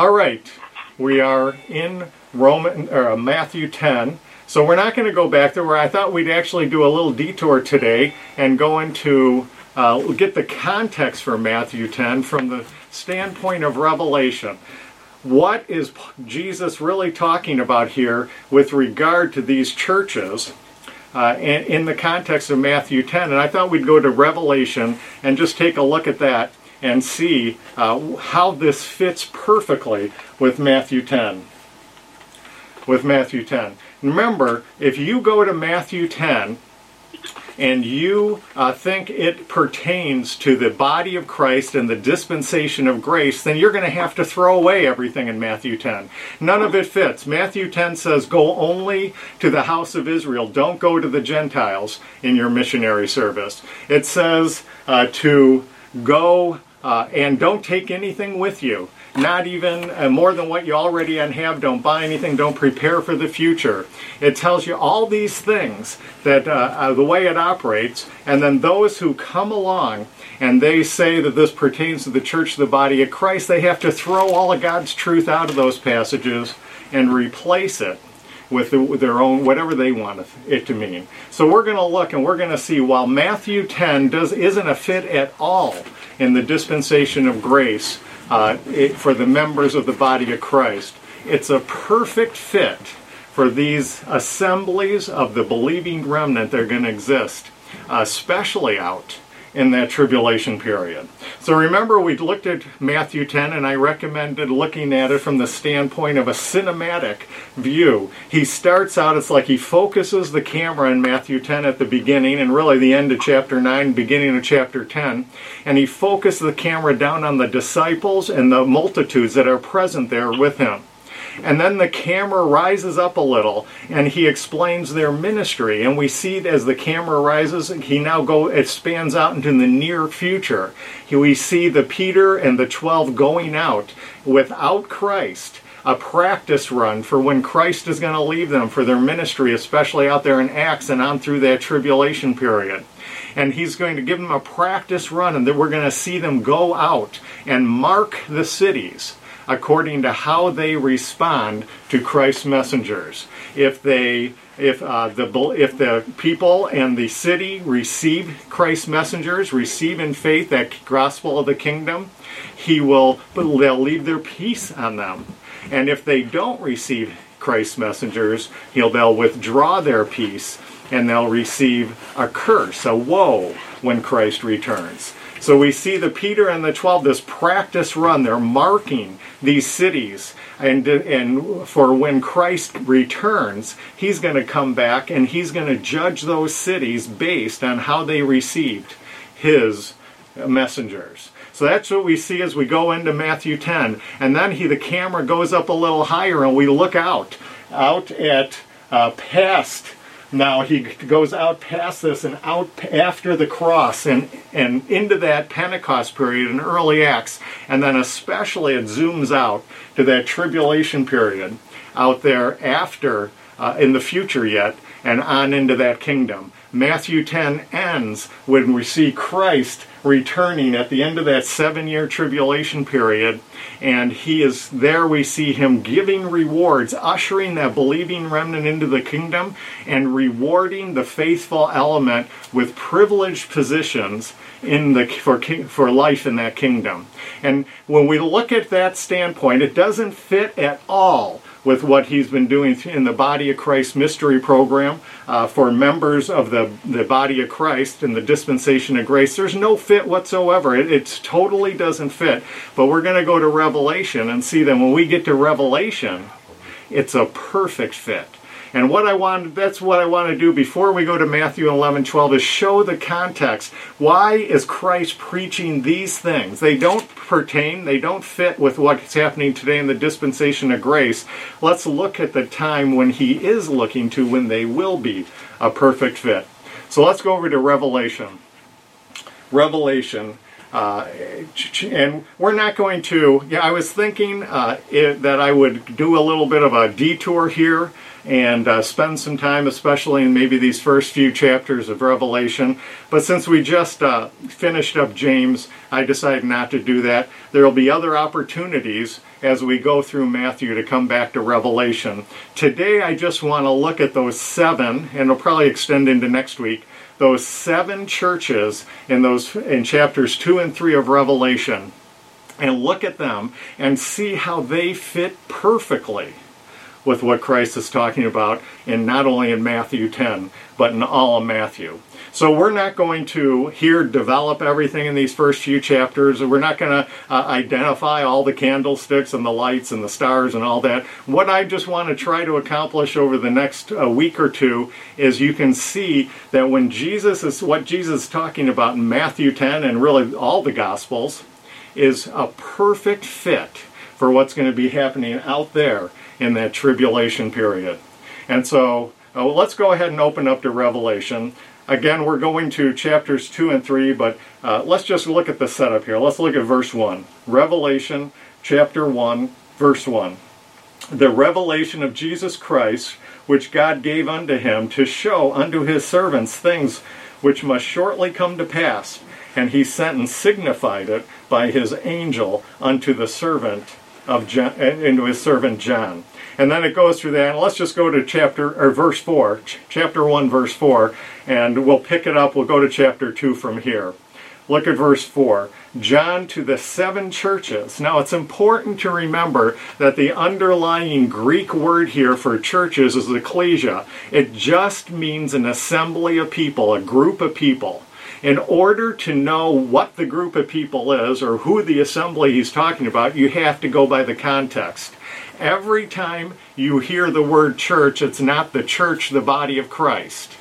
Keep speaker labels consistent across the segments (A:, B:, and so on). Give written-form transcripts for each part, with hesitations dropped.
A: All right, we are in Matthew 10. So we're not going to go back there, where I thought we'd actually do a little detour today and go into, get the context for Matthew 10 from the standpoint of Revelation. What is Jesus really talking about here with regard to these churches in the context of Matthew 10? And I thought we'd go to Revelation and just take a look at that and see how this fits perfectly with Matthew 10. Remember, if you go to Matthew 10 and you think it pertains to the body of Christ and the dispensation of grace, then you're going to have to throw away everything in Matthew 10. None of it fits. Matthew 10 says, go only to the house of Israel. Don't go to the Gentiles in your missionary service. It says to go and don't take anything with you. Not even more than what you already have. Don't buy anything. Don't prepare for the future. It tells you all these things, that the way it operates. And then those who come along and they say that this pertains to the church, the body of Christ, they have to throw all of God's truth out of those passages and replace it with their own, whatever they want it to mean. So we're going to look and we're going to see, while Matthew 10 isn't a fit at all in the dispensation of grace, for the members of the body of Christ, it's a perfect fit for these assemblies of the believing remnant that are going to exist, especially out in that tribulation period. So remember, we looked at Matthew 10, and I recommended looking at it from the standpoint of a cinematic view. He starts out, it's like he focuses the camera in Matthew 10 at the beginning, and really the end of chapter 9, beginning of chapter 10, and he focuses the camera down on the disciples and the multitudes that are present there with him. And then the camera rises up a little, and he explains their ministry. And we see as the camera rises, it spans out into the near future. We see the Peter and the 12 going out without Christ, a practice run for when Christ is going to leave them for their ministry, especially out there in Acts and on through that tribulation period. And he's going to give them a practice run, and then we're going to see them go out and mark the cities according to how they respond to Christ's messengers. If the people and the city receive Christ's messengers, receive in faith that gospel of the kingdom, they'll leave their peace on them. And if they don't receive Christ's messengers, they'll withdraw their peace, and they'll receive a curse, a woe, when Christ returns. So we see the Peter and the 12, this practice run. They're marking these cities. And for when Christ returns, he's going to come back and he's going to judge those cities based on how they received his messengers. So that's what we see as we go into Matthew 10. And then the camera goes up a little higher, and we look out at past. Now he goes out past this and out after the cross and into that Pentecost period in early Acts. And then especially it zooms out to that tribulation period out there after, in the future yet, and on into that kingdom. Matthew 10 ends when we see Christ returning at the end of that 7-year tribulation period, and he is there. We see him giving rewards, ushering that believing remnant into the kingdom, and rewarding the faithful element with privileged positions for life in that kingdom. And when we look at that standpoint, it doesn't fit at all with what he's been doing in the Body of Christ mystery program for members of the Body of Christ and the dispensation of grace. There's no fit whatsoever. It totally doesn't fit. But we're going to go to Revelation and see that when we get to Revelation, it's a perfect fit. And that's what I want to do before we go to Matthew 11:12 is show the context. Why is Christ preaching these things? They don't fit with what's happening today in the dispensation of grace. Let's look at the time when he is looking to when they will be a perfect fit. So let's go over to Revelation. Revelation And we're not going to, I was thinking that I would do a little bit of a detour here and spend some time, especially in maybe these first few chapters of Revelation. But since we just finished up James, I decided not to do that. There will be other opportunities as we go through Matthew to come back to Revelation. Today I just want to look at those 7, and it'll probably extend into next week, those 7 churches in chapters 2 and 3 of Revelation, and look at them and see how they fit perfectly with what Christ is talking about, and not only in Matthew 10, but in all of Matthew. So we're not going to here develop everything in these first few chapters. We're not going to identify all the candlesticks and the lights and the stars and all that. What I just want to try to accomplish over the next week or two is you can see that when what Jesus is talking about in Matthew 10 and really all the Gospels is a perfect fit for what's going to be happening out there in that tribulation period. And so let's go ahead and open up to Revelation. Again, we're going to chapters 2 and 3, but let's just look at the setup here. Let's look at verse 1. Revelation chapter 1, verse 1. The revelation of Jesus Christ, which God gave unto him to show unto his servants things which must shortly come to pass. And he sent and signified it by his angel unto the servant of John, into his servant John. And then it goes through that. And let's just go to verse 4, chapter 1, verse 4, and we'll pick it up. We'll go to chapter 2 from here. Look at verse 4. John to the 7 churches. Now it's important to remember that the underlying Greek word here for churches is ecclesia. It just means an assembly of people, a group of people. In order to know what the group of people is or who the assembly he's talking about, you have to go by the context. Every time you hear the word church, it's not the church, the body of Christ.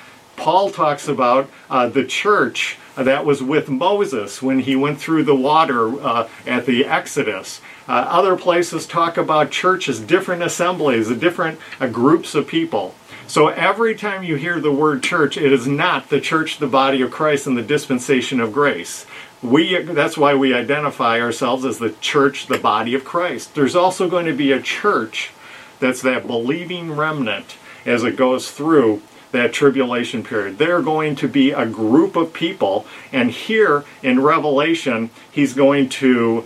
A: Paul talks about the church that was with Moses when he went through the water at the Exodus. Other places talk about churches, different assemblies, different groups of people. So every time you hear the word church, it is not the church, the body of Christ, and the dispensation of grace. That's why we identify ourselves as the church, the body of Christ. There's also going to be a church that's that believing remnant as it goes through that tribulation period. They're going to be a group of people, and here in Revelation, he's going to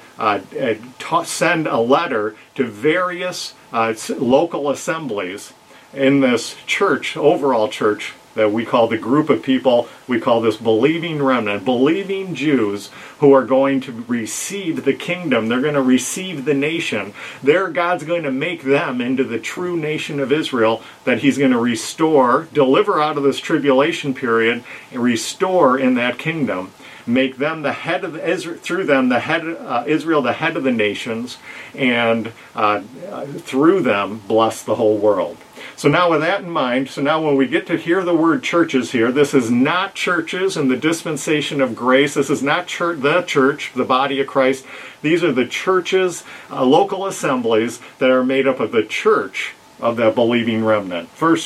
A: send a letter to various local assemblies in this church, overall church, that we call the group of people, we call this believing remnant, believing Jews who are going to receive the kingdom. They're going to receive the nation. God's going to make them into the true nation of Israel that he's going to restore, deliver out of this tribulation period, and restore in that kingdom. Make them the head of Israel, through them the head Israel, the head of the nations, and through them bless the whole world. So now with that in mind, so now when we get to hear the word churches here, this is not churches in the dispensation of grace. This is not the church, the body of Christ. These are the churches, local assemblies that are made up of the church of the believing remnant. Verse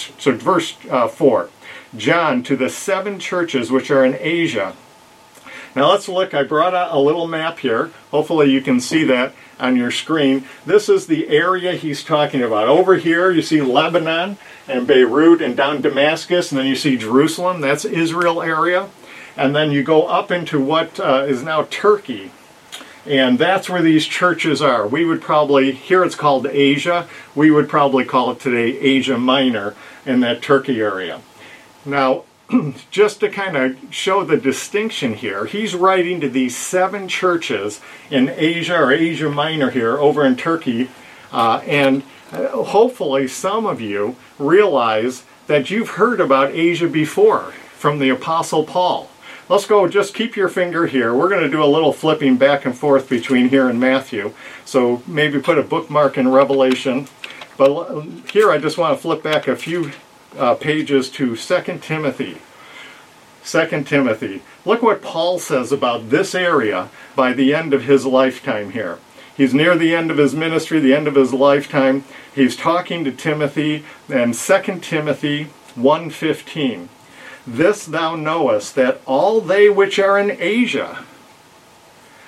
A: 4. John to the 7 churches which are in Asia. Now let's look. I brought out a little map here. Hopefully you can see that on your screen. This is the area he's talking about. Over here you see Lebanon and Beirut and down Damascus, and then you see Jerusalem. That's Israel area. And then you go up into what is now Turkey. And that's where these churches are. We would probably, here it's called Asia. We would probably call it today Asia Minor in that Turkey area. Now, just to kind of show the distinction here, he's writing to these 7 churches in Asia or Asia Minor here over in Turkey, and hopefully some of you realize that you've heard about Asia before from the Apostle Paul. Let's go, just keep your finger here. We're going to do a little flipping back and forth between here and Matthew, so maybe put a bookmark in Revelation. But here I just want to flip back a few pages to 2 Timothy. 2 Timothy. Look what Paul says about this area by the end of his lifetime here. He's near the end of his ministry, the end of his lifetime. He's talking to Timothy, and 2 Timothy 1:15. This thou knowest, that all they which are in Asia,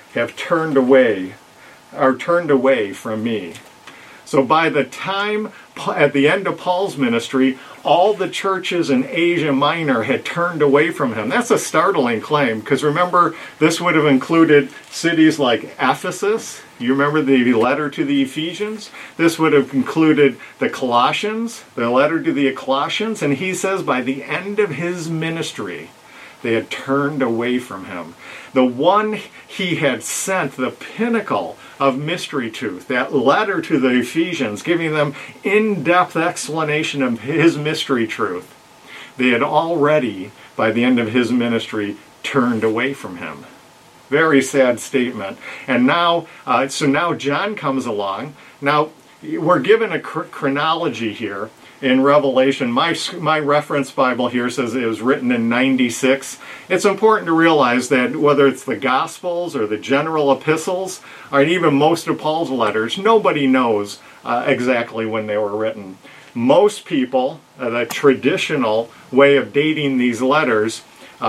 A: have turned away, are turned away from me. So by the time, at the end of Paul's ministry, all the churches in Asia Minor had turned away from him. That's a startling claim, because remember, this would have included cities like Ephesus. You remember the letter to the Ephesians? This would have included the Colossians, the letter to the Colossians, and he says by the end of his ministry, they had turned away from him. The one he had sent, the pinnacle of mystery truth, that letter to the Ephesians, giving them in-depth explanation of his mystery truth, they had already, by the end of his ministry, turned away from him. Very sad statement. And now, so now John comes along. Now, we're given a chronology here in Revelation. My reference Bible here says it was written in 96. It's important to realize that whether it's the Gospels or the general epistles, or even most of Paul's letters, nobody knows exactly when they were written. Most people, the traditional way of dating these letters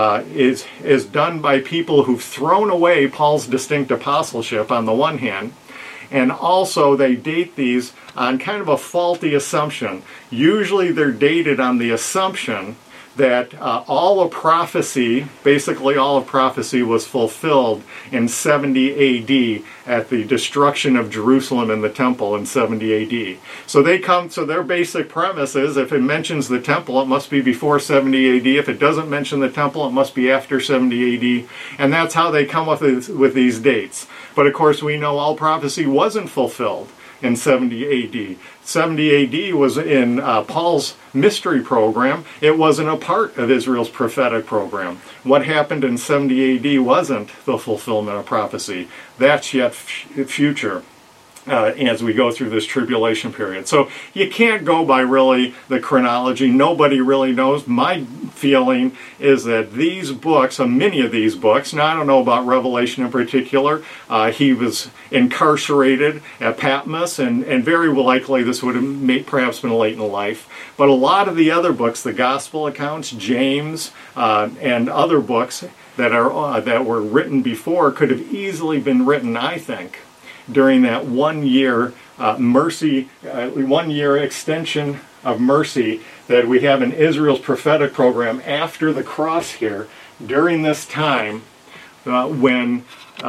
A: is done by people who've thrown away Paul's distinct apostleship on the one hand, and also they date these on kind of a faulty assumption. Usually they're dated on the assumption that all of prophecy, basically all of prophecy, was fulfilled in 70 AD at the destruction of Jerusalem and the temple in 70 AD. So their basic premise is if it mentions the temple, it must be before 70 AD. If it doesn't mention the temple, it must be after 70 AD. And that's how they come up with these dates. But of course we know all prophecy wasn't fulfilled in 70 AD. 70 AD was in Paul's mystery program. It wasn't a part of Israel's prophetic program. What happened in 70 AD wasn't the fulfillment of prophecy. That's yet future as we go through this tribulation period. So you can't go by really the chronology. Nobody really knows. My feeling is that these books, many of these books, now I don't know about Revelation in particular, he was incarcerated at Patmos, and very likely this would have perhaps been late in life. But a lot of the other books, the gospel accounts, James, and other books that were written before could have easily been written, I think, during that 1 year mercy, 1 year extension of mercy that we have in Israel's prophetic program after the cross here. During this time, when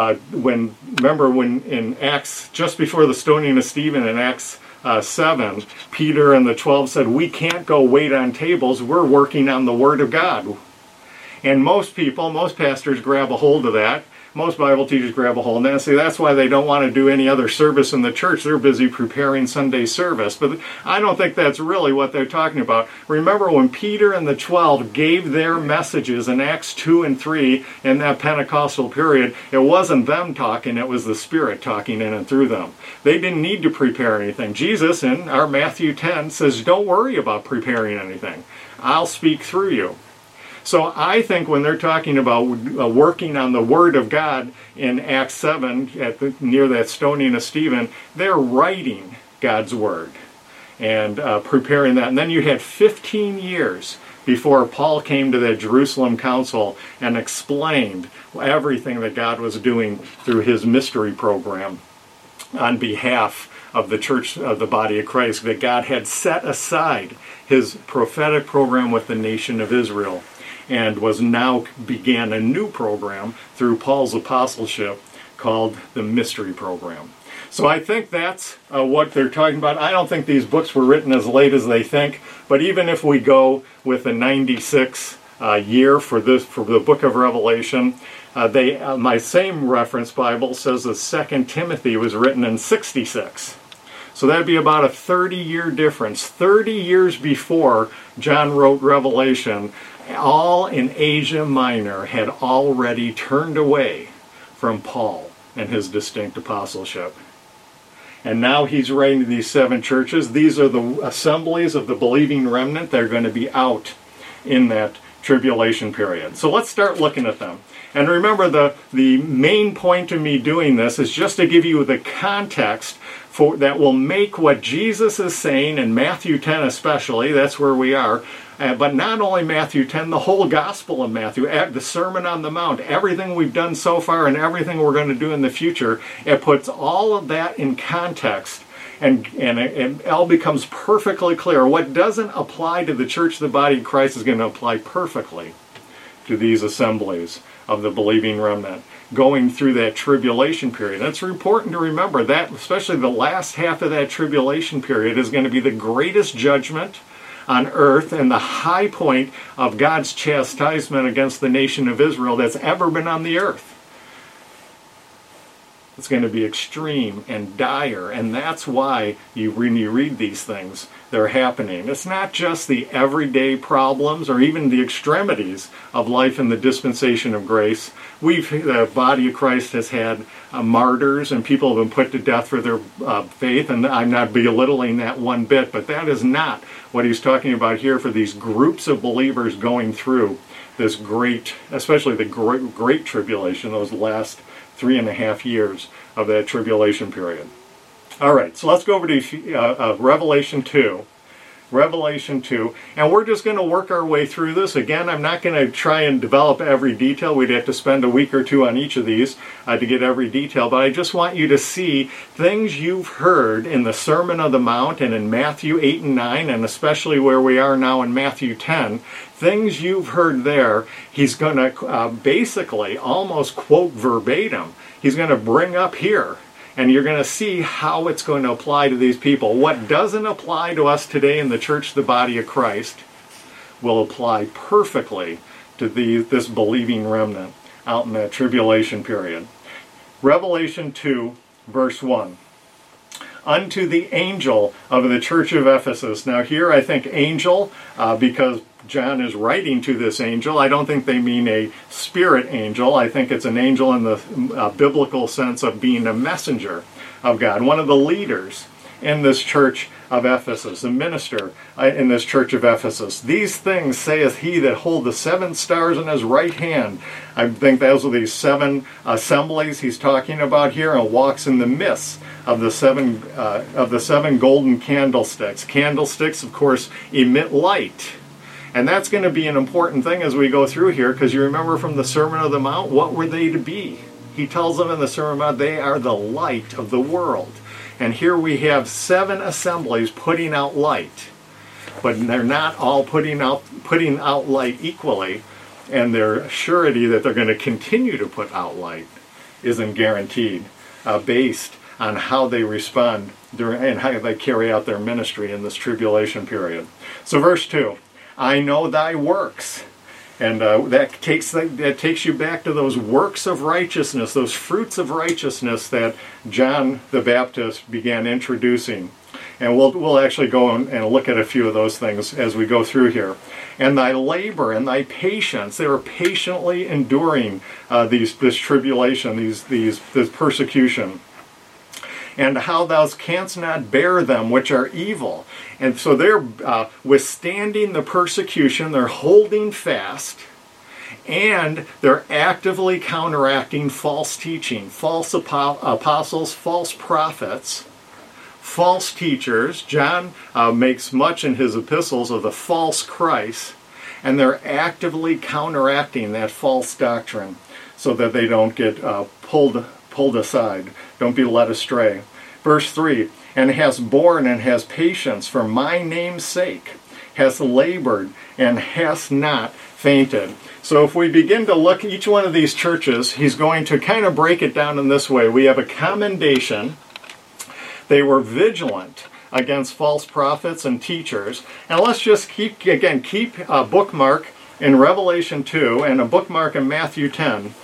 A: in Acts, just before the stoning of Stephen in Acts 7, Peter and the 12 said, "We can't go wait on tables. We're working on the Word of God." And most pastors grab a hold of that. Most Bible teachers grab a hold of that and say that's why they don't want to do any other service in the church. They're busy preparing Sunday service. But I don't think that's really what they're talking about. Remember when Peter and the 12 gave their messages in Acts 2 and 3 in that Pentecostal period, it wasn't them talking, it was the Spirit talking in and through them. They didn't need to prepare anything. Jesus in our Matthew 10 says, don't worry about preparing anything. I'll speak through you. So I think when they're talking about working on the Word of God in Acts 7, near that stoning of Stephen, they're writing God's Word and preparing that. And then you had 15 years before Paul came to that Jerusalem council and explained everything that God was doing through his mystery program on behalf of the church, of the body of Christ, that God had set aside his prophetic program with the nation of Israel, and began a new program through Paul's apostleship called the Mystery Program. So I think that's what they're talking about. I don't think these books were written as late as they think, but even if we go with the 96 year for the book of Revelation, my same reference Bible says that 2 Timothy was written in 66. So that'd be about a 30-year difference. 30 years before John wrote Revelation, all in Asia Minor had already turned away from Paul and his distinct apostleship. And now he's writing to these 7 churches. These are the assemblies of the believing remnant. They're going to be out in that tribulation period. So let's start looking at them. And remember, the main point of me doing this is just to give you the context that will make what Jesus is saying in Matthew 10 especially, that's where we are, but not only Matthew 10, the whole Gospel of Matthew, the Sermon on the Mount, everything we've done so far and everything we're going to do in the future, it puts all of that in context, and it all becomes perfectly clear. What doesn't apply to the church, the body of Christ, is going to apply perfectly to these assemblies of the believing remnant going through that tribulation period. And it's important to remember that, especially the last half of that tribulation period, is going to be the greatest judgment on earth and the high point of God's chastisement against the nation of Israel that's ever been on the earth. It's going to be extreme and dire, and that's why when you read these things, they're happening. It's not just the everyday problems or even the extremities of life in the dispensation of grace. The body of Christ has had martyrs, and people have been put to death for their faith, and I'm not belittling that one bit, but that is not what he's talking about here for these groups of believers going through this great, especially the great tribulation, those last 3.5 years of that tribulation period. All right, so let's go over to Revelation 2. Revelation 2, and we're just going to work our way through this. Again, I'm not going to try and develop every detail. We'd have to spend a week or two on each of these to get every detail, but I just want you to see things you've heard in the Sermon on the Mount and in Matthew 8 and 9, and especially where we are now in Matthew 10, things you've heard there, he's going to basically almost quote verbatim. He's going to bring up here. And you're going to see how it's going to apply to these people. What doesn't apply to us today in the church, the body of Christ, will apply perfectly to this believing remnant out in that tribulation period. Revelation 2, verse 1. Unto the angel of the church of Ephesus. Now here I think angel, because John is writing to this angel. I don't think they mean a spirit angel. I think it's an angel in the biblical sense of being a messenger of God. One of the leaders in this church of Ephesus, a minister in this church of Ephesus. These things saith he that hold the 7 stars in his right hand. I think those are these 7 assemblies he's talking about here, and walks in the midst of the seven golden candlesticks. Candlesticks, of course, emit light. And that's going to be an important thing as we go through here, because you remember from the Sermon on the Mount, what were they to be? He tells them in the Sermon on the Mount, they are the light of the world. And here we have 7 assemblies putting out light. But they're not all putting out light equally, and their surety that they're going to continue to put out light isn't guaranteed, based on how they respond and how they carry out their ministry in this tribulation period. So verse 2. I know thy works. And that takes you back to those works of righteousness, those fruits of righteousness that John the Baptist began introducing. And we'll actually go and look at a few of those things as we go through here. And thy labor and thy patience, they were patiently enduring this tribulation, this persecution. And how thou canst not bear them which are evil. And so they're withstanding the persecution, they're holding fast, and they're actively counteracting false teaching, false apostles, false prophets, false teachers. John makes much in his epistles of the false Christ, and they're actively counteracting that false doctrine so that they don't get pulled aside, don't be led astray. Verse 3, and has borne and has patience for my name's sake, has labored and has not fainted. So if we begin to look at each one of these churches, he's going to kind of break it down in this way. We have a commendation. They were vigilant against false prophets and teachers. And let's just keep a bookmark in Revelation 2 and a bookmark in Matthew 10.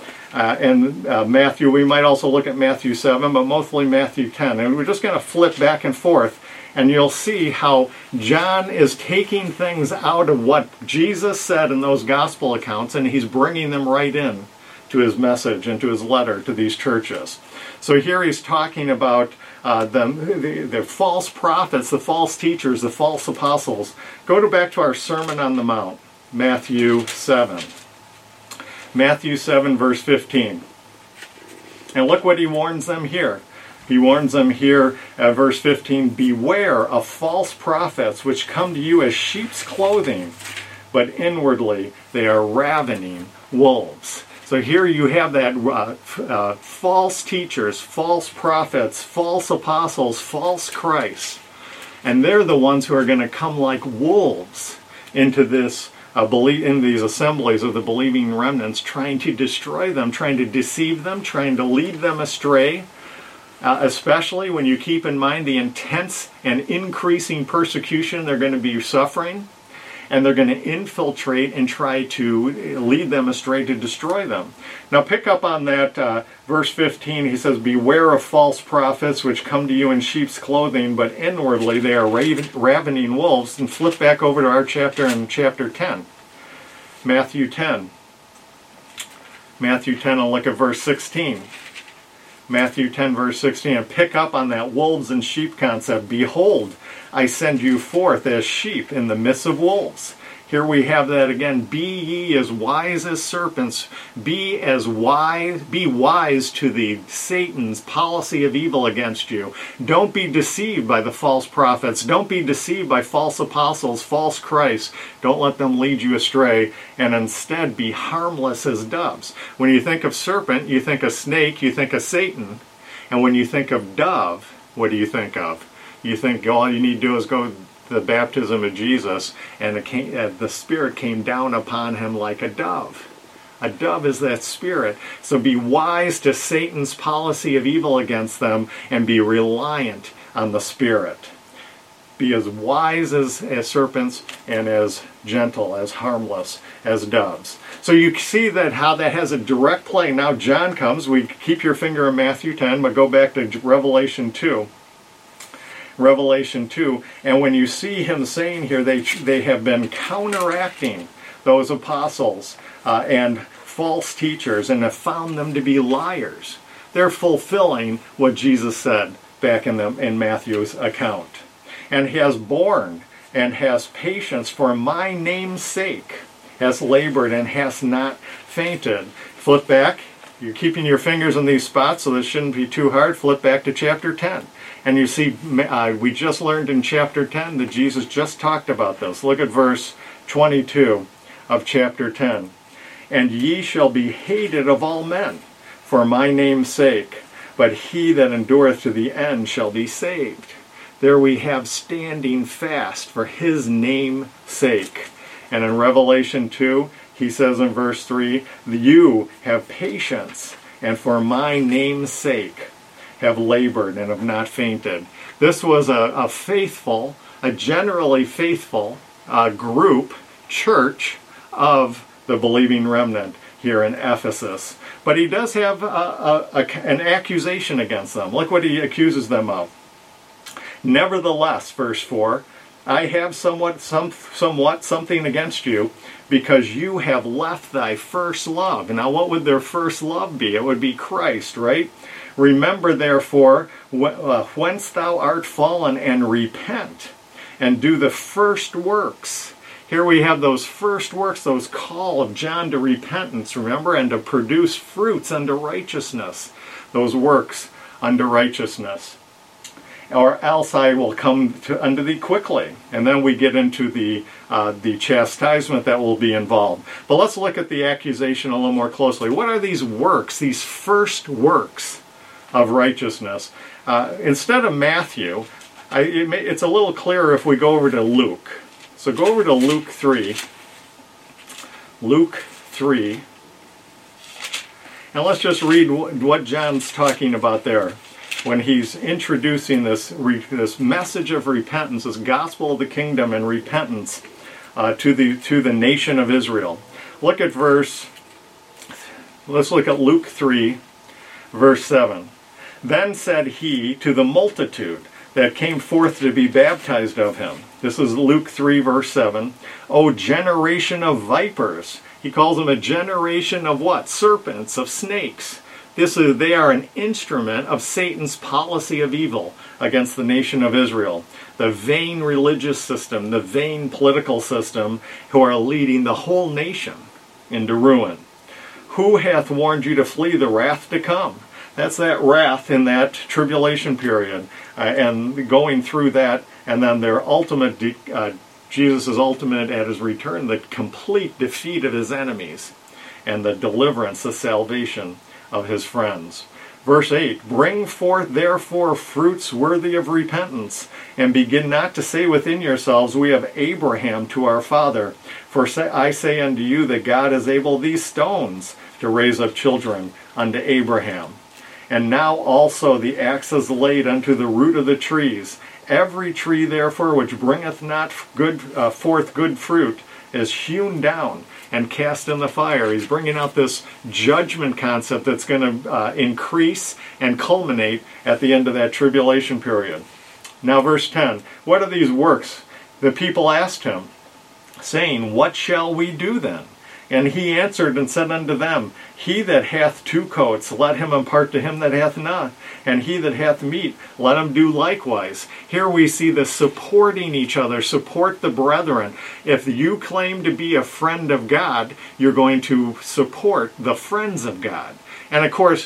A: Matthew, we might also look at Matthew 7, but mostly Matthew 10. And we're just going to flip back and forth, and you'll see how John is taking things out of what Jesus said in those gospel accounts, and he's bringing them right in to his message and to his letter to these churches. So here he's talking about the false prophets, the false teachers, the false apostles. Go back to our Sermon on the Mount. Matthew 7. Matthew 7, verse 15. And look what he warns them here. He warns them here at verse 15, beware of false prophets which come to you as sheep's clothing, but inwardly they are ravening wolves. So here you have that false teachers, false prophets, false apostles, false Christ. And they're the ones who are going to come like wolves into this in these assemblies of the believing remnants, trying to destroy them, trying to deceive them, trying to lead them astray, especially when you keep in mind the intense and increasing persecution they're going to be suffering, and they're going to infiltrate and try to lead them astray to destroy them. Now pick up on that verse 15. He says, beware of false prophets which come to you in sheep's clothing, but inwardly they are ravening wolves. And flip back over to our chapter in chapter 10. Matthew 10. Matthew 10, and look at verse 16. Matthew 10, verse 16, and pick up on that wolves and sheep concept. Behold, I send you forth as sheep in the midst of wolves. Here we have that again. Be ye as wise as serpents. Be wise to the Satan's policy of evil against you. Don't be deceived by the false prophets. Don't be deceived by false apostles, false Christ. Don't let them lead you astray. And instead be harmless as doves. When you think of serpent, you think of snake, you think of Satan. And when you think of dove, what do you think of? You think all you need to do is go the baptism of Jesus, and the Spirit came down upon him like a dove. A dove is that Spirit. So be wise to Satan's policy of evil against them, and be reliant on the Spirit. Be as wise as serpents, and as gentle, as harmless as doves. So you see that how that has a direct play. Now John comes. We keep your finger in Matthew 10, but go back to Revelation 2. Revelation 2, and when you see him saying here, they have been counteracting those apostles and false teachers, and have found them to be liars. They're fulfilling what Jesus said back in Matthew's account. And has borne and has patience for my name's sake, has labored and has not fainted. Flip back. You're keeping your fingers in these spots, so this shouldn't be too hard. Flip back to chapter 10. And you see, we just learned in chapter 10 that Jesus just talked about this. Look at verse 22 of chapter 10. And ye shall be hated of all men for my name's sake, but he that endureth to the end shall be saved. There we have standing fast for his name's sake. And in Revelation 2, he says in verse 3, you have patience, and for my name's sake have labored and have not fainted. This was a generally faithful group, church of the believing remnant here in Ephesus. But he does have an accusation against them. Look what he accuses them of. Nevertheless, verse 4, I have somewhat something against you, because you have left thy first love. Now what would their first love be? It would be Christ, right? Remember therefore whence thou art fallen, and repent, and do the first works. Here we have those first works, those call of John to repentance, remember, and to produce fruits unto righteousness. Those works unto righteousness. Or else I will come unto thee quickly. And then we get into the chastisement that will be involved. But let's look at the accusation a little more closely. What are these works, these first works of righteousness? Instead of Matthew, it's a little clearer if we go over to Luke. So go over to Luke 3. Luke 3. And let's just read what John's talking about there, when he's introducing this message of repentance, this gospel of the kingdom and repentance to the nation of Israel. Let's look at Luke 3, verse 7. Then said he to the multitude that came forth to be baptized of him. This is Luke 3, verse 7. O generation of vipers. He calls them a generation of what? Serpents, of snakes. They are an instrument of Satan's policy of evil against the nation of Israel. The vain religious system, the vain political system, who are leading the whole nation into ruin. Who hath warned you to flee the wrath to come? That's that wrath in that tribulation period, and going through that, and then their ultimate, Jesus' ultimate at his return, the complete defeat of his enemies, and the deliverance, the salvation of his friends. Verse 8, bring forth therefore fruits worthy of repentance, and begin not to say within yourselves, we have Abraham to our father. For I say unto you that God is able these stones to raise up children unto Abraham. And now also the axe is laid unto the root of the trees. Every tree therefore which bringeth not forth good fruit is hewn down and cast in the fire. He's bringing out this judgment concept that's going to increase and culminate at the end of that tribulation period. Now verse 10, what are these works? The people asked him, saying, what shall we do then? And he answered and said unto them, he that hath 2 coats, let him impart to him that hath none. And he that hath meat, let him do likewise. Here we see the supporting each other, support the brethren. If you claim to be a friend of God, you're going to support the friends of God. And of course,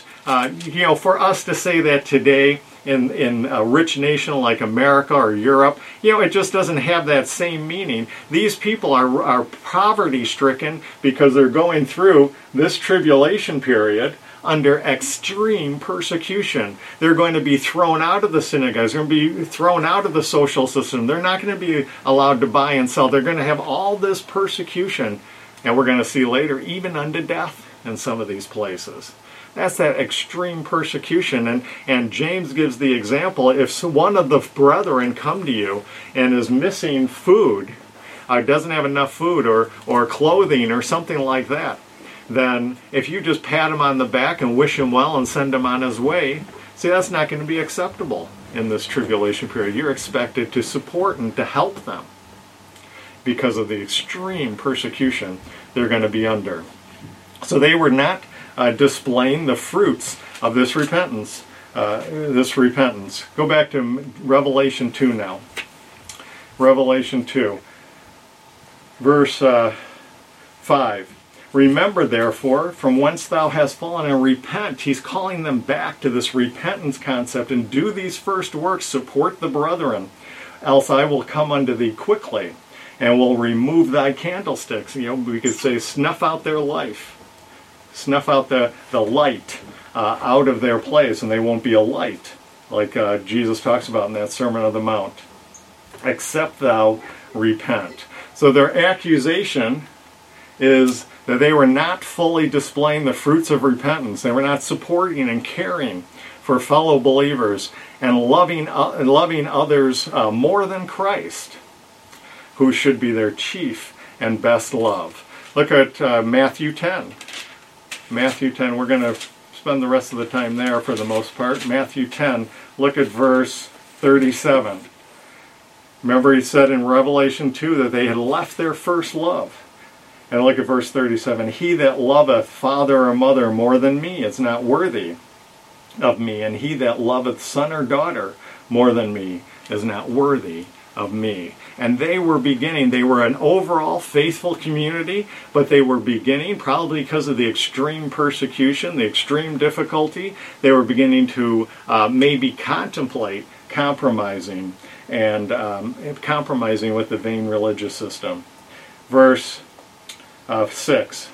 A: for us to say that today, in a rich nation like America or Europe, it just doesn't have that same meaning. These people are poverty-stricken because they're going through this tribulation period under extreme persecution. They're going to be thrown out of the synagogues. They're going to be thrown out of the social system. They're not going to be allowed to buy and sell. They're going to have all this persecution, and we're going to see later, even unto death in some of these places. That's that extreme persecution. And James gives the example, if one of the brethren come to you and is missing food, doesn't have enough food or clothing or something like that, then if you just pat him on the back and wish him well and send him on his way, see, that's not going to be acceptable in this tribulation period. You're expected to support and to help them because of the extreme persecution they're going to be under. So they were not displaying the fruits of this repentance. Go back to Revelation 2 now. Revelation 2, verse 5. Remember, therefore, from whence thou hast fallen, and repent. He's calling them back to this repentance concept, and do these first works, support the brethren, else I will come unto thee quickly, and will remove thy candlesticks. We could say, snuff out their life. Snuff out the light out of their place, and they won't be a light, like Jesus talks about in that Sermon on the Mount. Except thou repent. So their accusation is that they were not fully displaying the fruits of repentance. They were not supporting and caring for fellow believers and loving others more than Christ, who should be their chief and best love. Look at Matthew 10. Matthew 10, we're going to spend the rest of the time there for the most part. Matthew 10, look at verse 37. Remember, he said in Revelation 2 that they had left their first love. And look at verse 37. He that loveth father or mother more than me is not worthy of me, and he that loveth son or daughter more than me is not worthy of me. And they were an overall faithful community, but they were beginning, probably because of the extreme persecution, the extreme difficulty, they were beginning to maybe contemplate compromising and compromising with the vain religious system. Verse 6.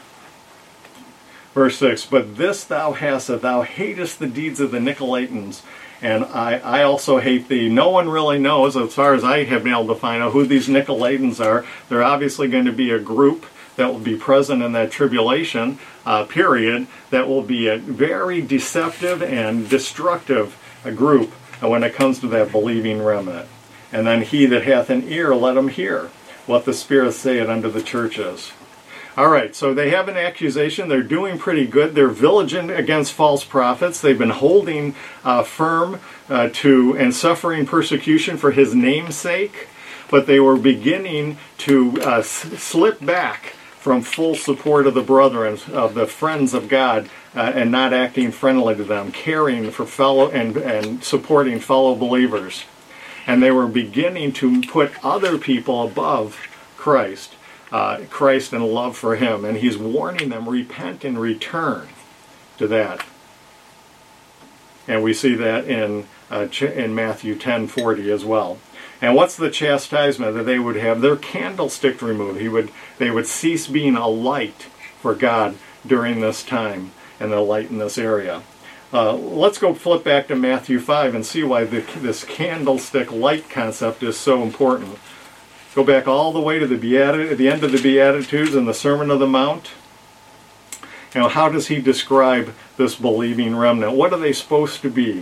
A: Verse 6, but this thou hast, that thou hatest the deeds of the Nicolaitans, and I also hate thee. No one really knows, as far as I have been able to find out, who these Nicolaitans are. They're obviously going to be a group that will be present in that tribulation period that will be a very deceptive and destructive group when it comes to that believing remnant. And then he that hath an ear, let him hear what the Spirit saith unto the churches. All right, so they have an accusation. They're doing pretty good. They're vigilant against false prophets. They've been holding firm to and suffering persecution for his name's sake, but they were beginning to slip back from full support of the brethren, of the friends of God, and not acting friendly to them, caring for fellow and supporting fellow believers. And they were beginning to put other people above Christ, Christ and love for him. And he's warning them, repent and return to that. And we see that in Matthew 10:40 as well. And what's the chastisement that they would have? Their candlestick removed. They would cease being a light for God during this time, and the light in this area. Let's go flip back to Matthew 5 and see why this candlestick light concept is so important. Go back all the way to the end of the Beatitudes and the Sermon on the Mount. Now, how does he describe this believing remnant? What are they supposed to be?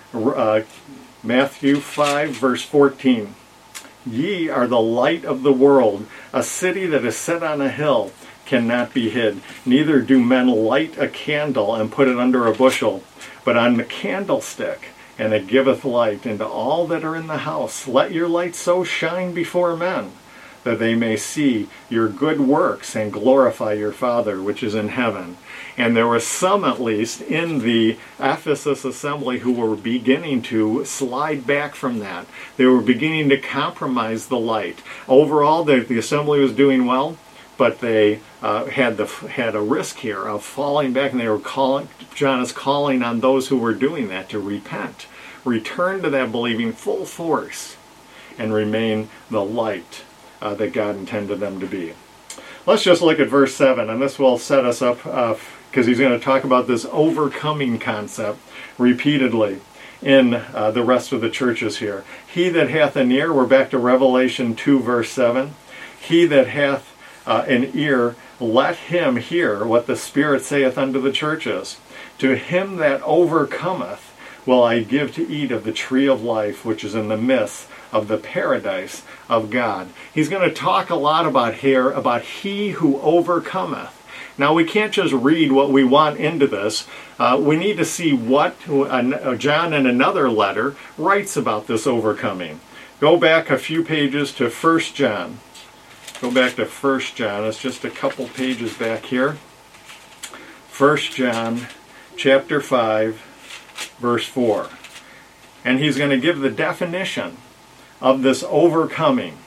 A: Matthew 5, verse 14. Ye are the light of the world. A city that is set on a hill cannot be hid. Neither do men light a candle and put it under a bushel, but on the candlestick, and it giveth light into all that are in the house. Let your light so shine before men, that they may see your good works and glorify your Father which is in heaven. And there were some, at least, in the Ephesus assembly who were beginning to slide back from that. They were beginning to compromise the light. Overall, the assembly was doing well, but they had a risk here of falling back, and they were John is calling on those who were doing that to repent, return to that believing full force, and remain the light that God intended them to be. Let's just look at verse 7, and this will set us up because he's going to talk about this overcoming concept repeatedly in the rest of the churches here. He that hath an ear, we're back to Revelation 2, verse 7. He that hath an ear, let him hear what the Spirit saith unto the churches. To him that overcometh will I give to eat of the tree of life, which is in the midst of the paradise of God. He's going to talk a lot about here, about he who overcometh. Now, we can't just read what we want into this. We need to see what John in another letter writes about this overcoming. Go back a few pages to 1 John. Go back to 1 John. It's just a couple pages back here. 1 John chapter 5, verse 4. And he's going to give the definition of this overcoming.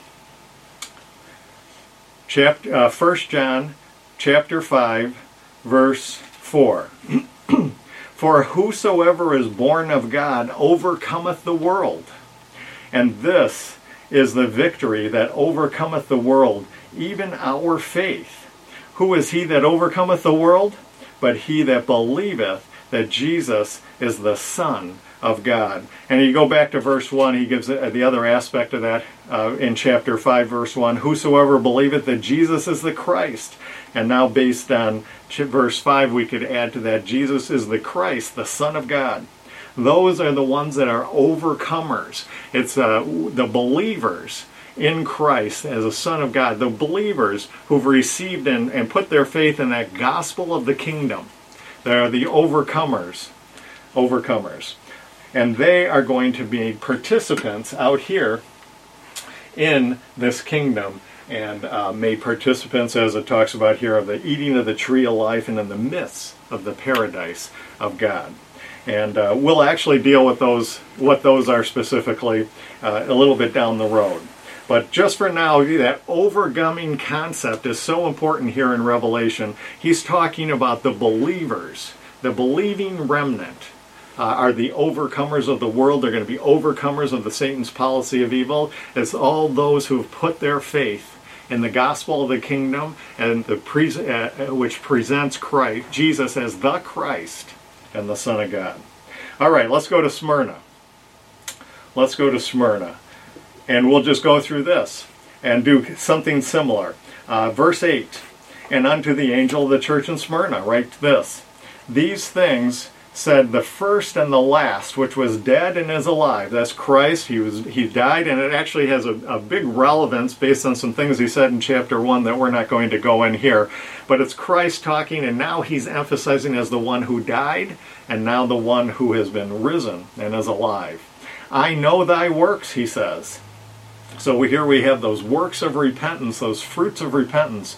A: 1 John chapter 5, verse 4. For whosoever is born of God overcometh the world. And this is the victory that overcometh the world, even our faith. Who is he that overcometh the world? But he that believeth that Jesus is the Son of God. And you go back to verse 1, he gives the other aspect of that in chapter 5, verse 1. Whosoever believeth that Jesus is the Christ. And now based on verse 5, we could add to that, Jesus is the Christ, the Son of God. Those are the ones that are overcomers. It's the believers in Christ as a Son of God, the believers who've received and put their faith in that gospel of the kingdom. They are the overcomers. And they are going to be participants out here in this kingdom, and made participants, as it talks about here, of the eating of the tree of life and in the midst of the paradise of God. And we'll actually deal with what those are specifically a little bit down the road. But just for now, that overcoming concept is so important here in Revelation. He's talking about the believers, the believing remnant. Are the overcomers of the world. They're going to be overcomers of Satan's policy of evil. It's all those who have put their faith in the gospel of the kingdom, and which presents Christ, Jesus as the Christ and the Son of God. All right, let's go to Smyrna. Let's go to Smyrna. And we'll just go through this and do something similar. Verse 8, and unto the angel of the church in Smyrna write this. These things said the first and the last, which was dead and is alive. That's Christ. He died, and it actually has a big relevance based on some things he said in chapter 1 that we're not going to go in here. But it's Christ talking, and now he's emphasizing as the one who died, and now the one who has been risen and is alive. I know thy works, he says. So here we have those works of repentance, those fruits of repentance.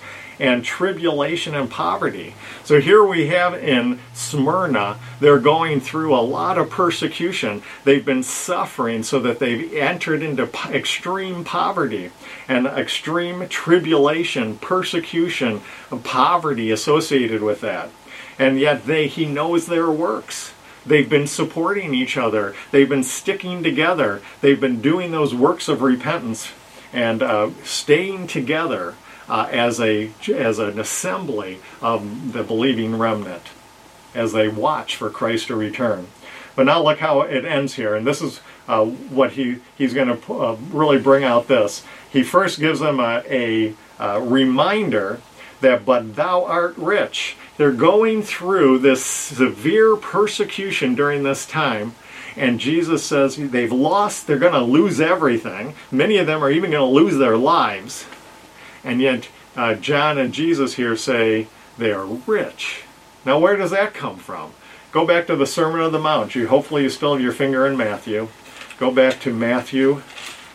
A: and tribulation and poverty. So here we have in Smyrna, they're going through a lot of persecution. They've been suffering so that they've entered into extreme poverty and extreme tribulation, persecution, and poverty associated with that. And yet he knows their works. They've been supporting each other. They've been sticking together. They've been doing those works of repentance and staying together as an assembly of the believing remnant as they watch for Christ to return. But now look how it ends here. And this is what he's going to really bring out this. He first gives them a reminder that, but thou art rich. They're going through this severe persecution during this time, and Jesus says they're going to lose everything. Many of them are even going to lose their lives. And yet John and Jesus here say they are rich. Now where does that come from? Go back to the Sermon on the Mount. Hopefully you still have your finger in Matthew. Go back to Matthew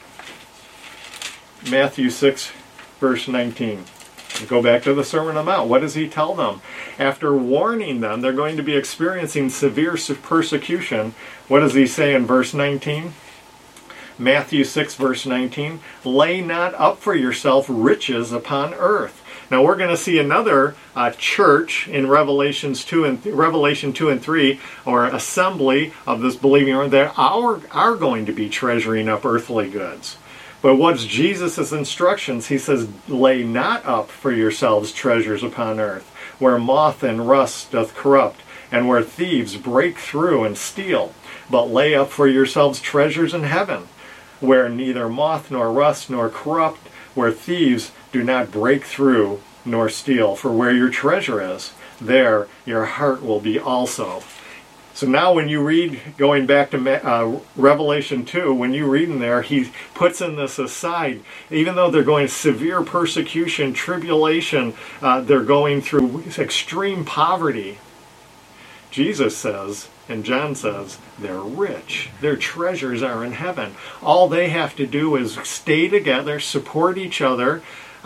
A: 6, verse 19. Go back to the Sermon on the Mount. What does he tell them? After warning them they're going to be experiencing severe persecution, what does he say in verse 19? Matthew 6, verse 19, lay not up for yourself riches upon earth. Now we're going to see another church in Revelation 2 and 3, or assembly of this believing world, that are going to be treasuring up earthly goods. But what's Jesus' instructions? He says, lay not up for yourselves treasures upon earth, where moth and rust doth corrupt, and where thieves break through and steal. But lay up for yourselves treasures in heaven, where neither moth nor rust nor corrupt, where thieves do not break through nor steal. For where your treasure is, there your heart will be also. So now when you read, going back to Revelation 2, when you read in there, he puts in this aside. Even though they're going severe persecution, tribulation, they're going through extreme poverty, Jesus says, and John says, they're rich. Their treasures are in heaven. All they have to do is stay together, support each other,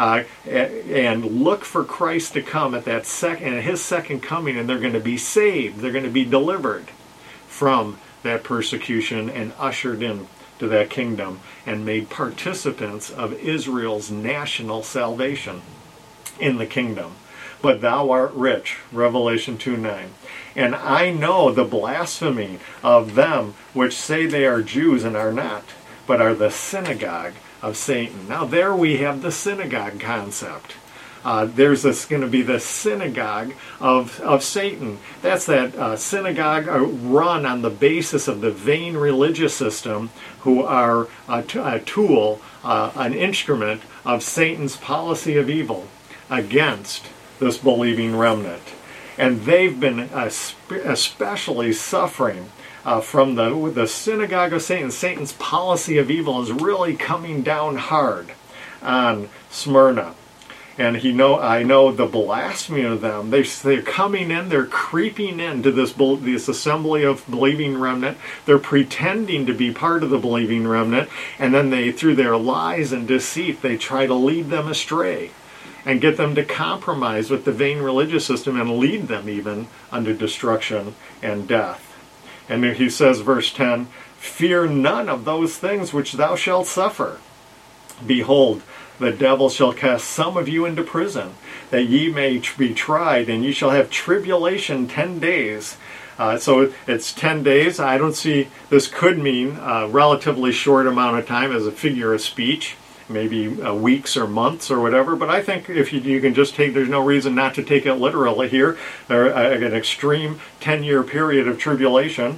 A: and look for Christ to come at his second coming, and they're going to be saved. They're going to be delivered from that persecution and ushered in to that kingdom and made participants of Israel's national salvation in the kingdom. But thou art rich, Revelation 2:9. And I know the blasphemy of them which say they are Jews and are not, but are the synagogue of Satan. Now there we have the synagogue concept. There's going to be the synagogue of Satan. That's that synagogue run on the basis of the vain religious system, who are a tool, an instrument of Satan's policy of evil against this believing remnant. And they've been especially suffering from the synagogue of Satan. Satan's policy of evil is really coming down hard on Smyrna. And I know the blasphemy of them. They're coming in, they're creeping into this assembly of believing remnant. They're pretending to be part of the believing remnant. And then through their lies and deceit, they try to lead them astray and get them to compromise with the vain religious system and lead them even unto destruction and death. And he says, verse 10, fear none of those things which thou shalt suffer. Behold, the devil shall cast some of you into prison, that ye may be tried, and ye shall have tribulation 10 days. So it's 10 days. I don't see, this could mean a relatively short amount of time as a figure of speech, maybe weeks or months or whatever, but I think if you can just there's no reason not to take it literally here. An extreme 10-year period of tribulation.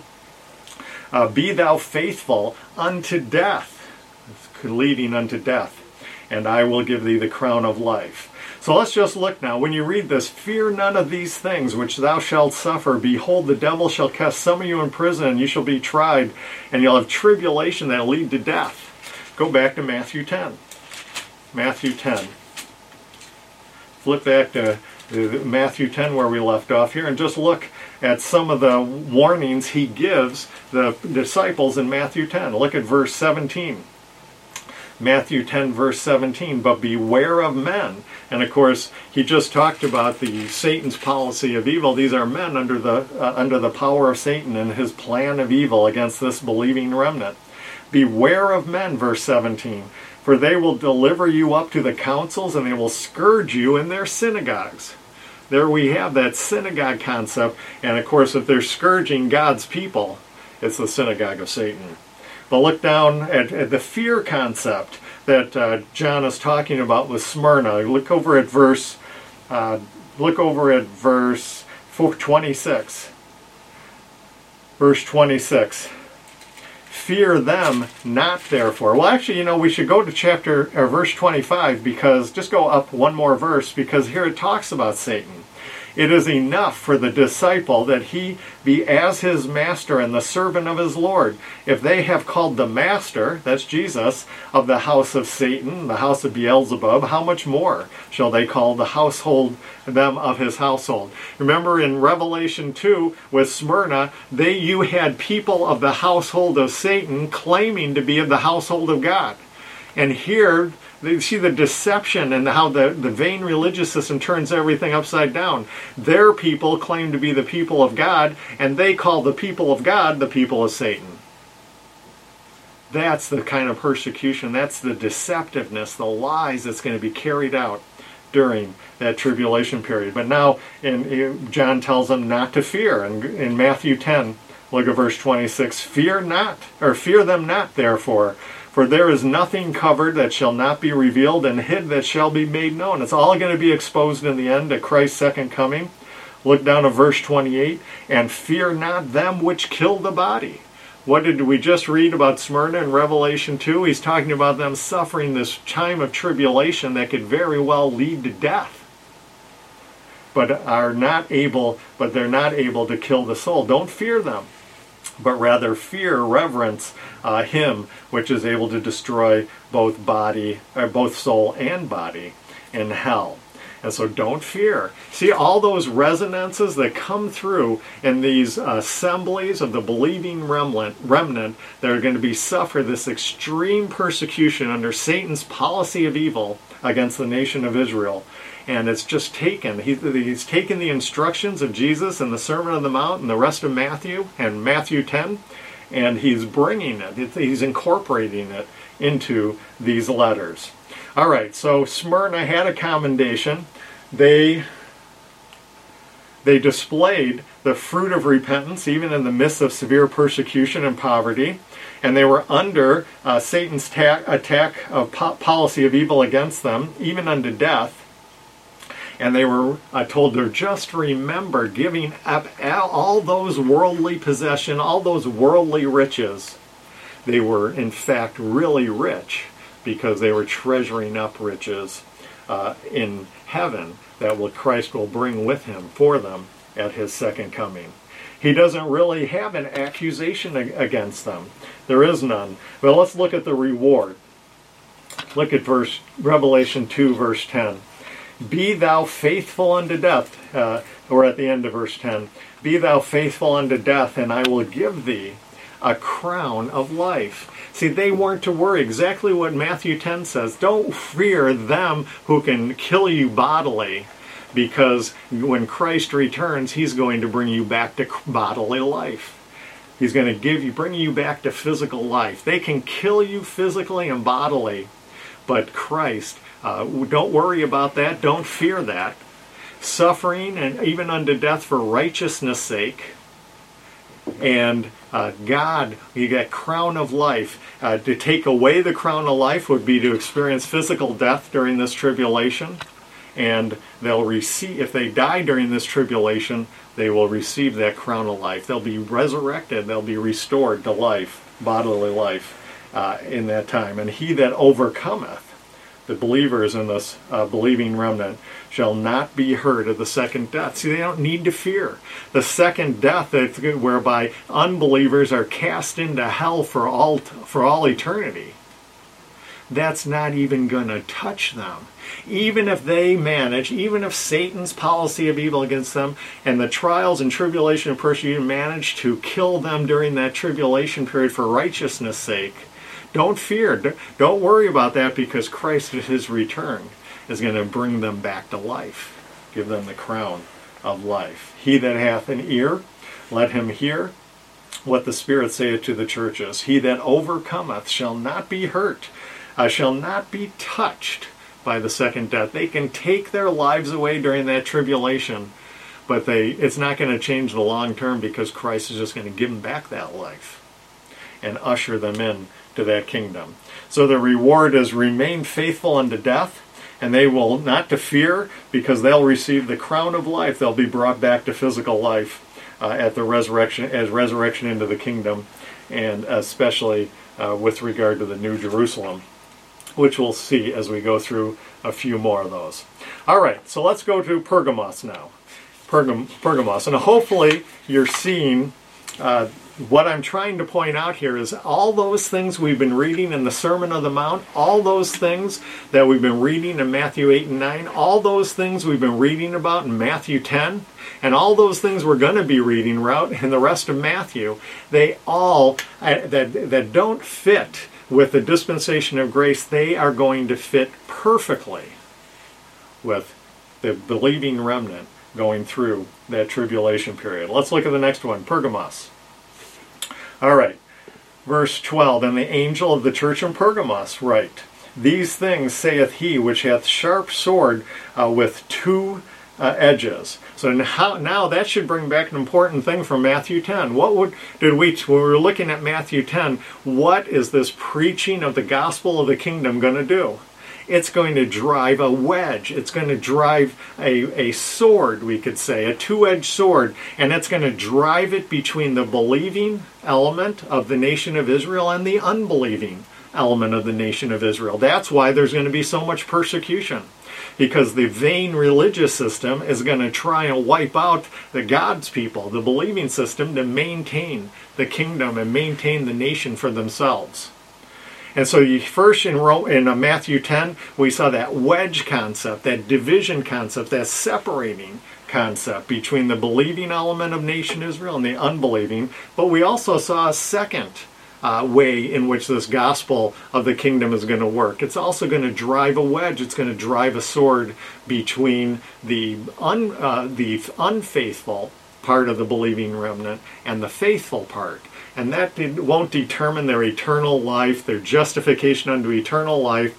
A: Be thou faithful unto death, leading unto death, and I will give thee the crown of life. So let's just look now. When you read this, fear none of these things which thou shalt suffer. Behold, the devil shall cast some of you in prison, and you shall be tried, and you'll have tribulation that will lead to death. Go back to Matthew 10. Matthew 10. Flip back to Matthew 10 where we left off here, and just look at some of the warnings he gives the disciples in Matthew 10. Look at verse 17. Matthew 10 verse 17, but beware of men. And of course, he just talked about the Satan's policy of evil. These are men under the power of Satan and his plan of evil against this believing remnant. Beware of men, verse 17, for they will deliver you up to the councils and they will scourge you in their synagogues. There we have that synagogue concept. And of course, if they're scourging God's people, it's the synagogue of Satan. But look down at the fear concept that John is talking about with Smyrna. Look over at verse 26. Verse 26. Fear them not, therefore. Well, actually, we should go to verse 25, because just go up one more verse, because here it talks about Satan. It is enough for the disciple that he be as his master and the servant of his Lord. If they have called the master, that's Jesus, of the house of Satan, the house of Beelzebub, how much more shall they call the household them of his household? Remember in Revelation 2 with Smyrna, you had people of the household of Satan claiming to be of the household of God. And here, you see the deception and how the vain religious system turns everything upside down. Their people claim to be the people of God, and they call the people of God the people of Satan. That's the kind of persecution, that's the deceptiveness, the lies that's going to be carried out during that tribulation period. But now John tells them not to fear. And in Matthew 10, look at verse 26, fear them not, therefore. For there is nothing covered that shall not be revealed, and hid that shall be made known. It's all going to be exposed in the end at Christ's second coming. Look down at verse 28. And fear not them which kill the body. What did we just read about Smyrna in Revelation 2? He's talking about them suffering this time of tribulation that could very well lead to death. But they're not able to kill the soul. Don't fear them, but rather reverence him which is able to destroy both soul and body in hell. And so don't fear. See all those resonances that come through in these assemblies of the believing remnant that are going to suffer this extreme persecution under Satan's policy of evil against the nation of Israel. And it's just taken. He's taken the instructions of Jesus in the Sermon on the Mount and the rest of Matthew and Matthew 10, and he's bringing it. He's incorporating it into these letters. All right, so Smyrna had a commendation. They displayed the fruit of repentance even in the midst of severe persecution and poverty, and they were under Satan's attack of policy of evil against them, even unto death. And they were told to just remember giving up all those worldly possession, all those worldly riches. They were, in fact, really rich because they were treasuring up riches in heaven that Christ will bring with him for them at his second coming. He doesn't really have an accusation against them. There is none. But let's look at the reward. Look at Revelation 2, verse 10. Be thou faithful unto death. We're at the end of verse 10. Be thou faithful unto death, and I will give thee a crown of life. See, they weren't to worry. Exactly what Matthew 10 says. Don't fear them who can kill you bodily, because when Christ returns, he's going to bring you back to bodily life. He's going to bring you back to physical life. They can kill you physically and bodily, but Christ, don't worry about that. Don't fear that. Suffering and even unto death for righteousness' sake. And God, you get crown of life. To take away the crown of life would be to experience physical death during this tribulation. And they'll receive, if they die during this tribulation, they will receive that crown of life. They'll be resurrected. They'll be restored to life, bodily life, in that time. And he that overcometh, the believers in this believing remnant, shall not be hurt of the second death. See, they don't need to fear the second death, whereby unbelievers are cast into hell for all eternity. That's not even going to touch them. Even if they manage, even if Satan's policy of evil against them and the trials and tribulation and persecution manage to kill them during that tribulation period for righteousness' sake, Don't fear. Don't worry about that, because Christ at his return is going to bring them back to life, give them the crown of life. He that hath an ear, let him hear what the Spirit saith to the churches. He that overcometh shall not be hurt, shall not be touched by the second death. They can take their lives away during that tribulation, but it's not going to change the long term, because Christ is just going to give them back that life and usher them in to that kingdom. So the reward is remain faithful unto death, and they will not to fear, because they'll receive the crown of life. They'll be brought back to physical life at the resurrection, as resurrection into the kingdom, and especially with regard to the New Jerusalem, which we'll see as we go through a few more of those. All right, so let's go to Pergamos now. Pergamos, and hopefully you're seeing what I'm trying to point out here is all those things we've been reading in the Sermon on the Mount, all those things that we've been reading in Matthew 8 and 9, all those things we've been reading about in Matthew 10, and all those things we're going to be reading in the rest of Matthew, they all, that don't fit with the dispensation of grace, they are going to fit perfectly with the believing remnant going through that tribulation period. Let's look at the next one, Pergamos. All right, verse 12, and the angel of the church in Pergamos write, these things saith he which hath sharp sword with two edges. So now that should bring back an important thing from Matthew 10. When we were looking at Matthew 10, what is this preaching of the gospel of the kingdom going to do? It's going to drive a wedge. It's going to drive a sword, we could say, a two-edged sword, and it's going to drive it between the believing element of the nation of Israel and the unbelieving element of the nation of Israel. That's why there's going to be so much persecution, because the vain religious system is going to try and wipe out the God's people, the believing system, to maintain the kingdom and maintain the nation for themselves. And so first in Matthew 10, we saw that wedge concept, that division concept, that separating concept between the believing element of nation Israel and the unbelieving. But we also saw a second way in which this gospel of the kingdom is going to work. It's also going to drive a wedge. It's going to drive a sword between the unfaithful part of the believing remnant and the faithful part. And that won't determine their eternal life, their justification unto eternal life,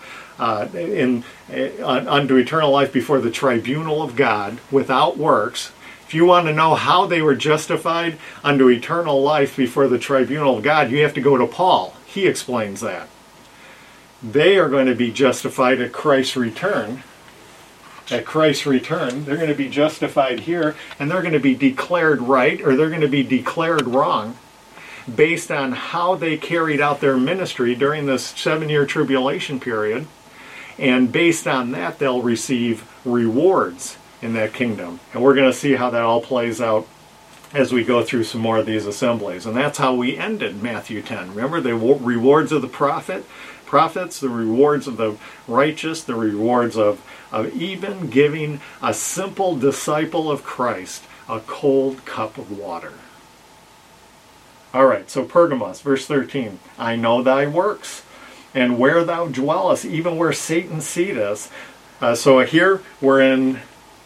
A: unto eternal life before the tribunal of God without works. If you want to know how they were justified unto eternal life before the tribunal of God, you have to go to Paul. He explains that. They are going to be justified at Christ's return. At Christ's return, they're going to be justified here, and they're going to be declared right, or they're going to be declared wrong, based on how they carried out their ministry during this 7-year tribulation period. And based on that, they'll receive rewards in that kingdom. And we're going to see how that all plays out as we go through some more of these assemblies. And that's how we ended Matthew 10. Remember the rewards of the prophets, the rewards of the righteous, the rewards of even giving a simple disciple of Christ a cold cup of water. All right, so Pergamos, verse 13. I know thy works, and where thou dwellest, even where Satan seateth. So here we're in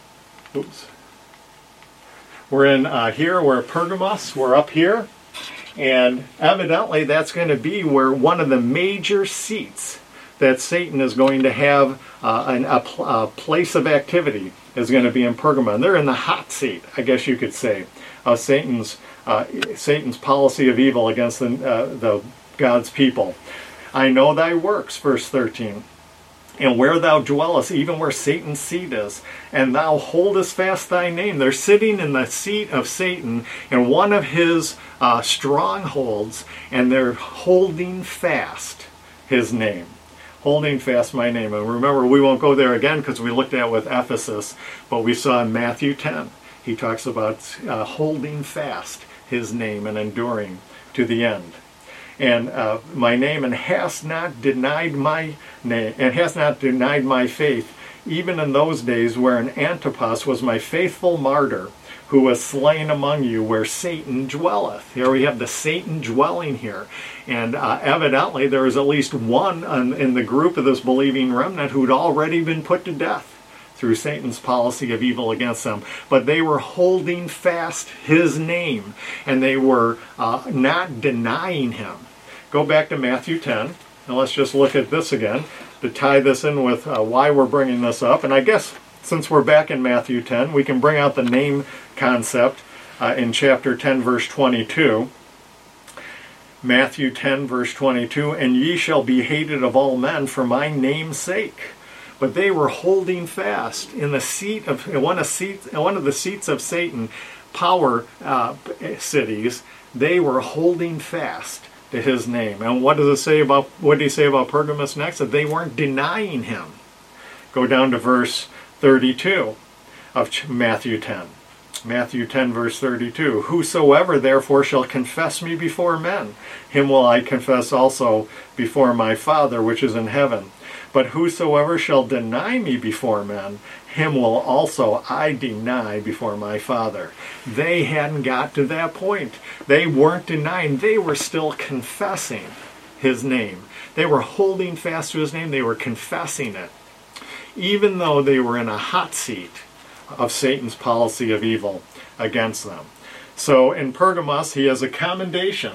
A: Pergamos. We're up here, and evidently that's going to be where one of the major seats that Satan is going to have a place of activity is going to be in Pergamum. And they're in the hot seat, I guess you could say, of Satan's policy of evil against the God's people. I know thy works, verse 13, and where thou dwellest, even where Satan's seat is, and thou holdest fast thy name. They're sitting in the seat of Satan in one of his strongholds, and they're holding fast his name. Holding fast my name. And remember, we won't go there again because we looked at it with Ephesus, but we saw in Matthew 10, he talks about holding fast his name and enduring to the end. And my name, and hast not denied my name, and hast not denied my faith, even in those days wherein Antipas was my faithful martyr, who was slain among you where Satan dwelleth. Here we have the Satan dwelling here. And evidently there was at least one in the group of this believing remnant who'd already been put to death through Satan's policy of evil against them. But they were holding fast his name, and they were not denying him. Go back to Matthew 10, and let's just look at this again to tie this in with why we're bringing this up. And I guess since we're back in Matthew 10, we can bring out the name concept in chapter 10, verse 22. Matthew 10, verse 22, and ye shall be hated of all men for my name's sake. But they were holding fast in the seat of one of the seats of Satan, power cities. They were holding fast to his name. And what did he say about Pergamos next? That they weren't denying him. Go down to verse 32 of Matthew 10. Matthew 10, verse 32. Whosoever therefore shall confess me before men, him will I confess also before my Father which is in heaven. But whosoever shall deny me before men, him will also I deny before my Father. They hadn't got to that point. They weren't denying. They were still confessing his name. They were holding fast to his name. They were confessing it, even though they were in a hot seat of Satan's policy of evil against them. So in Pergamos, he has a commendation.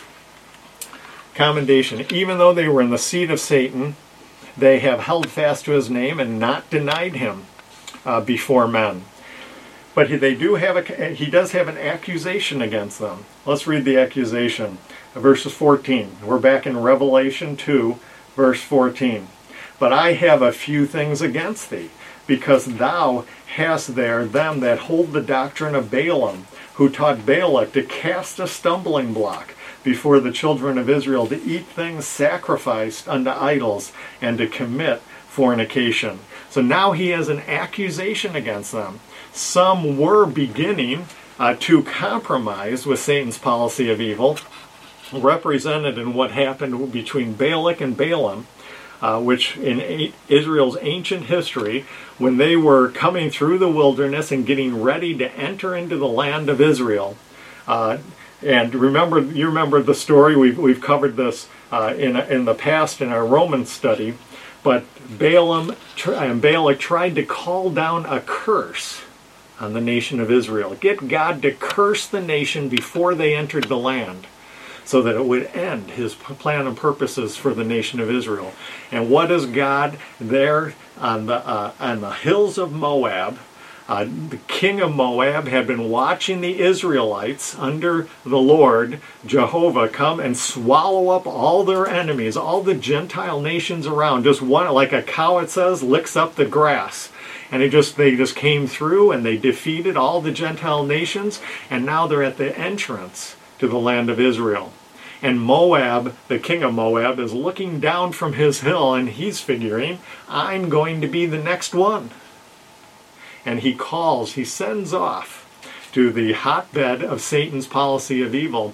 A: Even though they were in the seat of Satan, they have held fast to his name and not denied him before men. But he does have an accusation against them. Let's read the accusation. Verses 14. We're back in Revelation 2, verse 14. But I have a few things against thee, because thou hast there them that hold the doctrine of Balaam, who taught Balak to cast a stumbling block before the children of Israel, to eat things sacrificed unto idols, and to commit fornication. So now he has an accusation against them. Some were beginning to compromise with Satan's policy of evil, represented in what happened between Balak and Balaam, which in Israel's ancient history, when they were coming through the wilderness and getting ready to enter into the land of Israel. And you remember the story, we've covered this in the past in our Roman study, but Balaam and Balak tried to call down a curse on the nation of Israel. Get God to curse the nation before they entered the land, so that it would end his plan and purposes for the nation of Israel. And what is God there on the hills of Moab? The king of Moab had been watching the Israelites under the Lord Jehovah come and swallow up all their enemies, all the Gentile nations around. Just one, like a cow, it says, licks up the grass. And they just came through and they defeated all the Gentile nations, and now they're at the entrance to the land of Israel. And Moab, the king of Moab, is looking down from his hill, and he's figuring, I'm going to be the next one. And he sends off to the hotbed of Satan's policy of evil,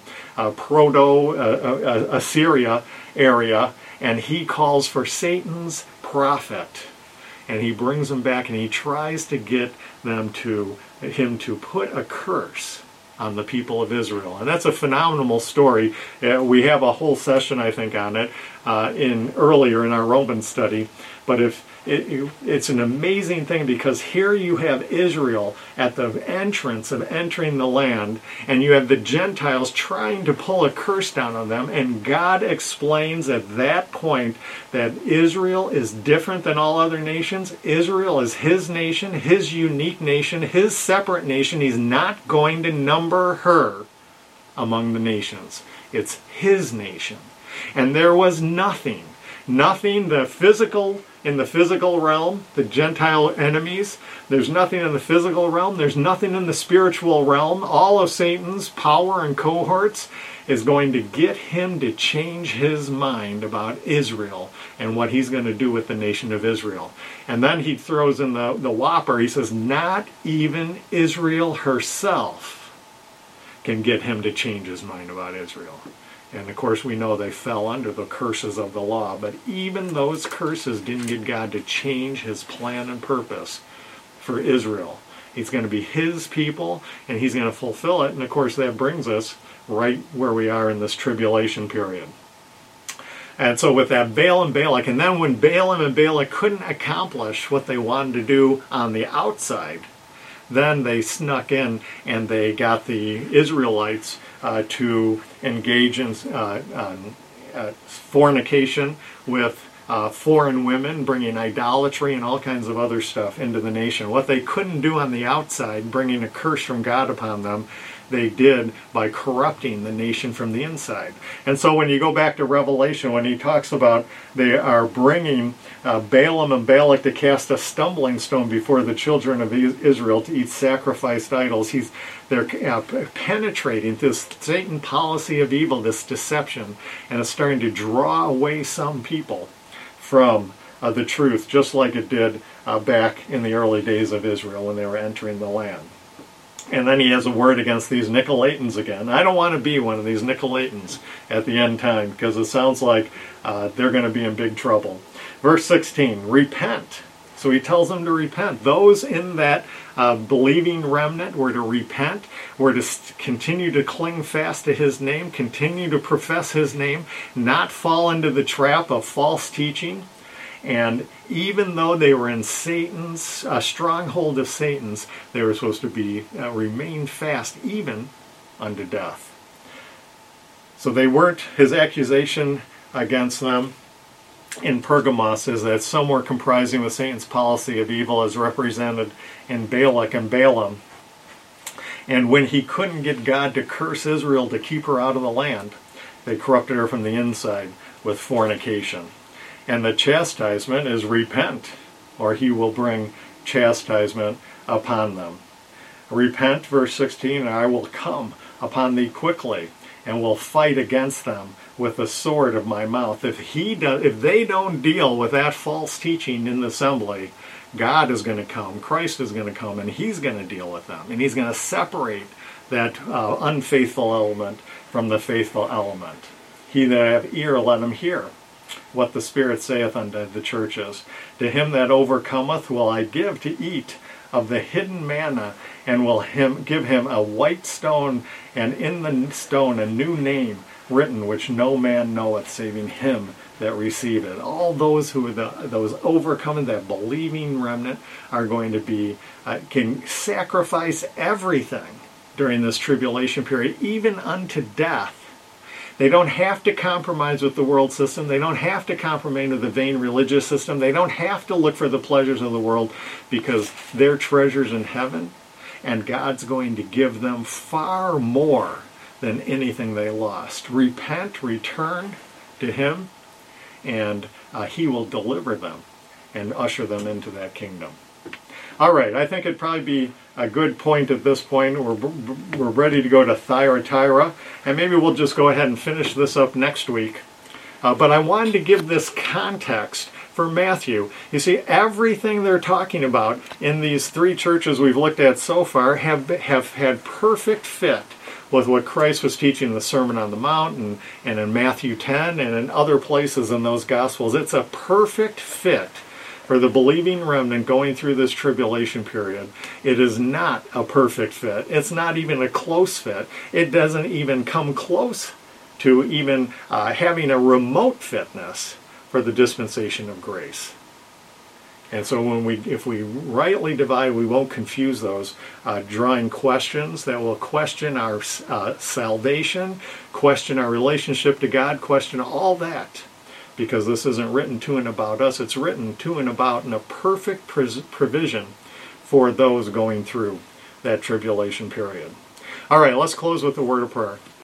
A: Proto-Assyria area, and he calls for Satan's prophet. And he brings them back, and he tries to get him to put a curse on the people of Israel. And that's a phenomenal story. We have a whole session, I think, on it earlier in our Roman study. But it's an amazing thing, because here you have Israel at the entrance of entering the land, and you have the Gentiles trying to pull a curse down on them, and God explains at that point that Israel is different than all other nations. Israel is his nation, his unique nation, his separate nation. He's not going to number her among the nations. It's his nation. And there was nothing in the physical realm, the Gentile enemies. There's nothing in the physical realm. There's nothing in the spiritual realm. All of Satan's power and cohorts is going to get him to change his mind about Israel and what he's going to do with the nation of Israel. And then he throws in the whopper. He says, not even Israel herself can get him to change his mind about Israel. And of course we know they fell under the curses of the law, but even those curses didn't get God to change his plan and purpose for Israel. It's going to be his people, and he's going to fulfill it. And of course, that brings us right where we are in this tribulation period. And so with that Baal and Balak, and then when Balaam and Balak couldn't accomplish what they wanted to do on the outside, then they snuck in and they got the Israelites to engage in fornication with foreign women, bringing idolatry and all kinds of other stuff into the nation. What they couldn't do on the outside, bringing a curse from God upon them, they did by corrupting the nation from the inside. And so when you go back to Revelation, when he talks about they are bringing Balaam and Balak to cast a stumbling stone before the children of Israel to eat sacrificed idols, they're penetrating this Satan policy of evil, this deception, and it's starting to draw away some people from the truth, just like it did back in the early days of Israel when they were entering the land. And then he has a word against these Nicolaitans again. I don't want to be one of these Nicolaitans at the end time, because it sounds like they're going to be in big trouble. Verse 16, repent. So he tells them to repent. Those in that believing remnant were to repent, were to continue to cling fast to his name, continue to profess his name, not fall into the trap of false teaching. And even though they were in Satan's stronghold of Satan's, they were supposed to remain fast even unto death. So they weren't. His accusation against them in Pergamos is that some were comprising with Satan's policy of evil as represented in Balak and Balaam. And when he couldn't get God to curse Israel to keep her out of the land, they corrupted her from the inside with fornication. And the chastisement is repent, or he will bring chastisement upon them. Repent, verse 16, and I will come upon thee quickly, and will fight against them with the sword of my mouth. If they don't deal with that false teaching in the assembly, God is going to come, Christ is going to come, and he's going to deal with them. And he's going to separate that unfaithful element from the faithful element. He that hath ear, let him hear what the Spirit saith unto the churches. To him that overcometh will I give to eat of the hidden manna, and will give him a white stone, and in the stone a new name written, which no man knoweth, saving him that receive it. All those who are those overcoming, that believing remnant, are going to be can sacrifice everything during this tribulation period, even unto death. They don't have to compromise with the world system. They don't have to compromise with the vain religious system. They don't have to look for the pleasures of the world, because their treasure's in heaven, and God's going to give them far more than anything they lost. Repent, return to him, and he will deliver them and usher them into that kingdom. All right, I think it'd probably be a good point at this point. We're ready to go to Thyatira, and maybe we'll just go ahead and finish this up next week. But I wanted to give this context for Matthew. You see, everything they're talking about in these three churches we've looked at so far have had perfect fit with what Christ was teaching in the Sermon on the Mount and in Matthew 10 and in other places in those Gospels. It's a perfect fit for the believing remnant going through this tribulation period. It is not a perfect fit. It's not even a close fit. It doesn't even come close to even having a remote fitness for the dispensation of grace. And so if we rightly divide, we won't confuse those, drawing questions that will question our salvation, question our relationship to God, question all that. Because this isn't written to and about us, it's written to and about in a perfect provision for those going through that tribulation period. All right, let's close with a word of prayer.